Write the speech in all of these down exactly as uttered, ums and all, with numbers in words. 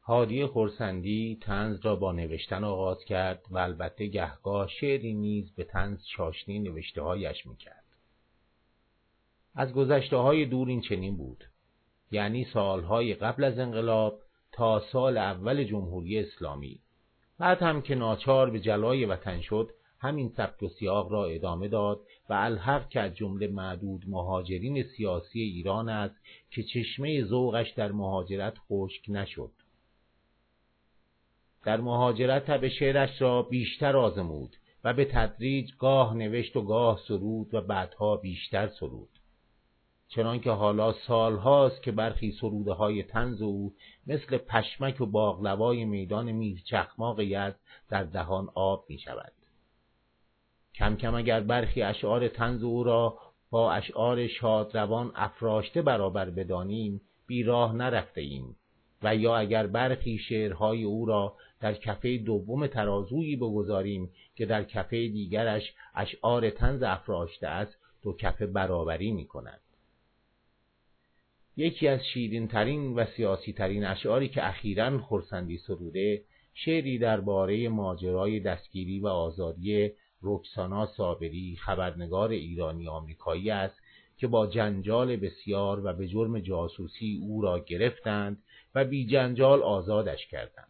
هادی خرسندی طنز را با نوشتن آغاز کرد و البته گهگاه شعری نیز به طنز چاشنی نوشته‌هایش می‌کرد. از گذشته‌های دور این چنین بود، یعنی سالهای قبل از انقلاب تا سال اول جمهوری اسلامی. بعد هم که ناچار به جلای وطن شد، همین سبک و سیاق را ادامه داد و الحق که از جمله معدود مهاجرین سیاسی ایران است که چشمه ذوقش در مهاجرت خشک نشد. در مهاجرت تب شعرش را بیشتر آزمود و به تدریج گاه نوشت و گاه سرود و بعدها بیشتر سرود. چنانکه حالا سالهاست که برخی سروده های طنز او مثل پشمک و باقلوای میدان میر چخماق یزد در دهان آب می شود. کم کم اگر برخی اشعار طنز او را با اشعار شادروان افراشته برابر بدانیم، بیراه نرفته ایم، و یا اگر برخی شعرهای او را در کفه دوم ترازویی بگذاریم که در کفه دیگرش اشعار طنز افراشته است، دو کفه برابری می کند. یکی از شیرین ترین و سیاسی ترین اشعاری که اخیراً خرسندی سروده، شعری درباره ماجرای دستگیری و آزادی رکسانا صابری، خبرنگار ایرانی آمریکایی است که با جنجال بسیار و به جرم جاسوسی او را گرفتند و بی جنجال آزادش کردند.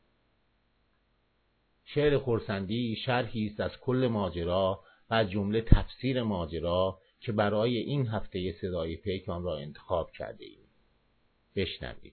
شعر خرسندی شرحی است از کل ماجرا و از جمله تفسیر ماجرا که برای این هفته صدای پیک آن را انتخاب کرده ایم. بشنوید.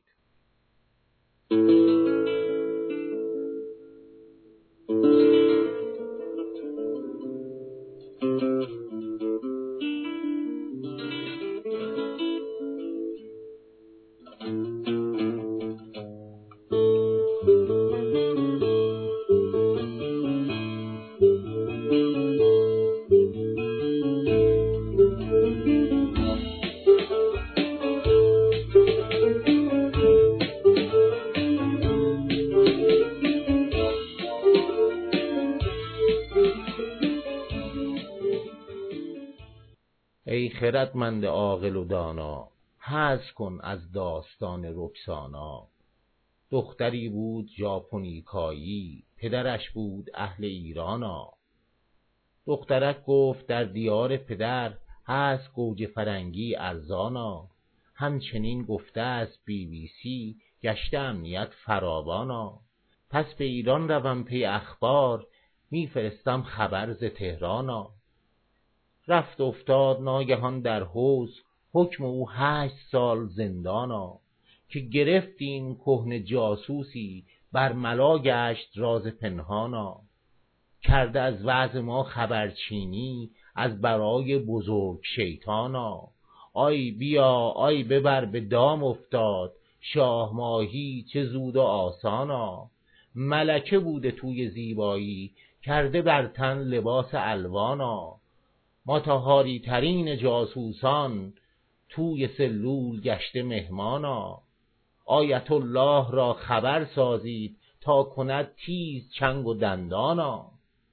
ای خردمند عاقل و دانا، حظ کن از داستان رکسانا. دختری بود ژاپنیکایی، پدرش بود اهل ایرانا. دخترک گفت در دیار پدر، هست گوجه فرنگی ارزانا. همچنین گفته است بی بی سی، گشته امنیت فراوانا. پس به ایران روم پی اخبار، میفرستم خبر ز تهرانا. رفت افتاد ناگهان در حوض، حکم او هشت سال زندانا. که گرفتیم کهنه جاسوسی، برملا گشت راز پنهانا. کرده از وضع ما خبرچینی، از برای بزرگ شیطانا. آی بیا آی ببر به دام افتاد، شاه ماهی چه زود و آسانا. ملکه بوده توی زیبایی، کرده بر تن لباس الوانا. متهاری ترین جاسوسان، توی سلول گشته مهمانا. آیت الله را خبر سازید، تا کند تیز چنگ و دندانا.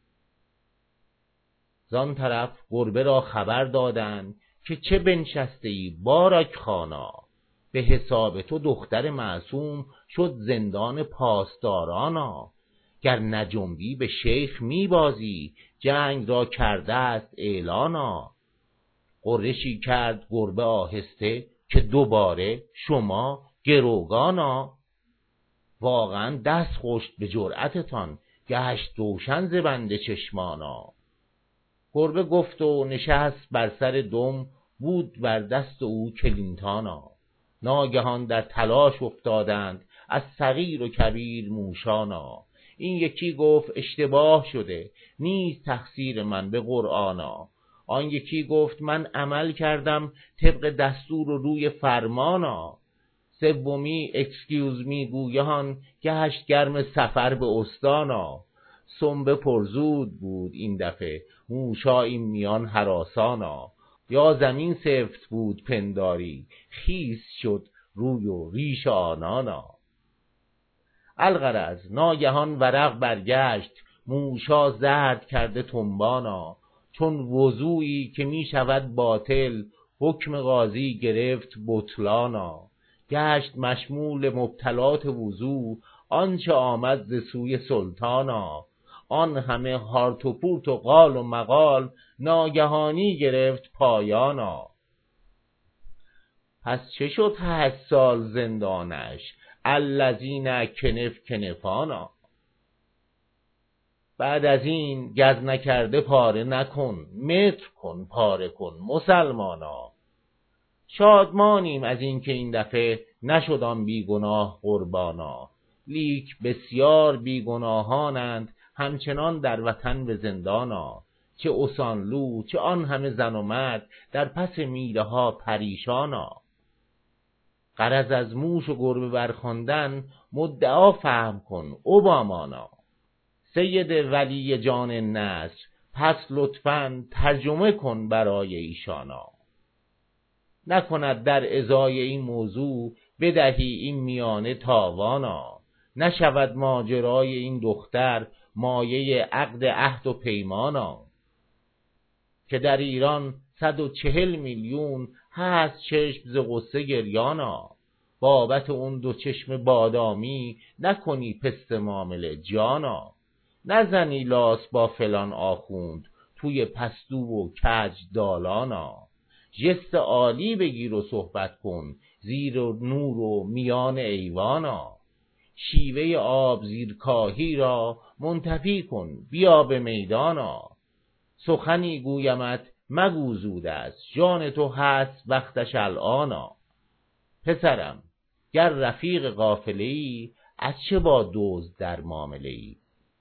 زان طرف گربه را خبر دادند که چه بنشسته ای بارک خانا. به حساب تو دختر معصوم، شد زندان پاسدارانا. گر نجنبی به شیخ میبازی، جنگ را کرده است اعلانا. غرشی کرد گربه آهسته، که دوباره شما گروگانا. واقعا دست خشک به جرأتتان، گشت روشن ز بند چشمانا. گربه گفت و نشست بر سر دم، بود بر دست او کلینتانا. ناگهان در تلاش افتادند، از صغیر و کبیر موشانا. این یکی گفت اشتباه شده، نیست تقصیر من به قرآنا. آن یکی گفت من عمل کردم طبق دستور و روی فرمانا. سومی اکسکیوز می گویان، گشت گرم سفر به استانا. سنبه پرزود بود این دفعه، موشا این میان هراسانا. یا زمین سفت بود پنداری، خیس شد روی و ریش آنانا. الغرض ناگهان ورق برگشت، موشا زرد کرده تنبانا. چون وضوعی که می شود باطل، حکم قاضی گرفت بطلانا. گشت مشمول مبتلات وضو، آنچه آمد ز سوی سلطانا. آن همه هارت و پورت و قال و مقال، ناگهانی گرفت پایانا. پس چه شد هشت سال زندانش، الذین کنف کنفانا. بعد از این گز نکرده پاره نکن، متر کن پاره کن مسلمانا. شادمانیم از این که این دفعه نشد آن بیگناه قربانا. لیک بسیار بیگناهانند همچنان در وطن به زندانا. چه اسانلو چه آن همه زن و مرد در پس میله ها پریشانا. غرض از موش و گربه برخواندن، مدعا فهم کن اوبامانا. سید ولی جان نصر پس لطفاً ترجمه کن برای ایشانا. نکند در ازای این موضوع، بدهی این میانه تاوانا. نشود ماجرای این دختر مایه عقد عهد و پیمانا. که در ایران صد و چهل میلیون هست چشم ز غصه گریانا. بابت اون دو چشم بادامی نکنی پست معامله جانا. نزنی لاس با فلان آخوند توی پستو و کج دالانا. جست عالی بگیر و صحبت کن زیر و نور و میان ایوانا. شیوه آب زیر کاهی را منتفی کن بیا به میدانا. سخنی گویمت مگو زود است، جان تو هست وقتش الآنا. پسرم گر رفیق قافله ای، از چه با دزد در معامله ای؟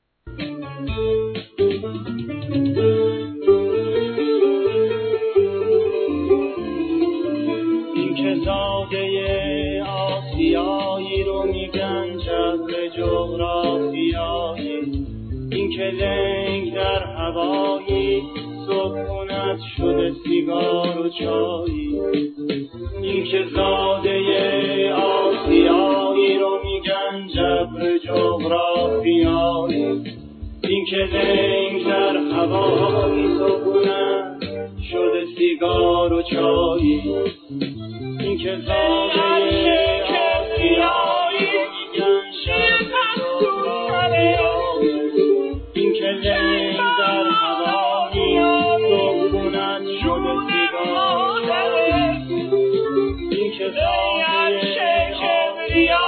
این که زاده آسیایی رو میگن جبر جغرافیایی، این که لنگ در هوایی سکونت شده سیگار و چایی. این که زاده آسیایی رو میگن جبر جغرافیایی، این که لنگ در هوایی سکونت شده سیگار و چایی. این که زاده آسیایی رو میگن جبر جغرافیایی، این که لنگ در هوایی سکونت شده سیگار و چایی. این که زاده آسیایی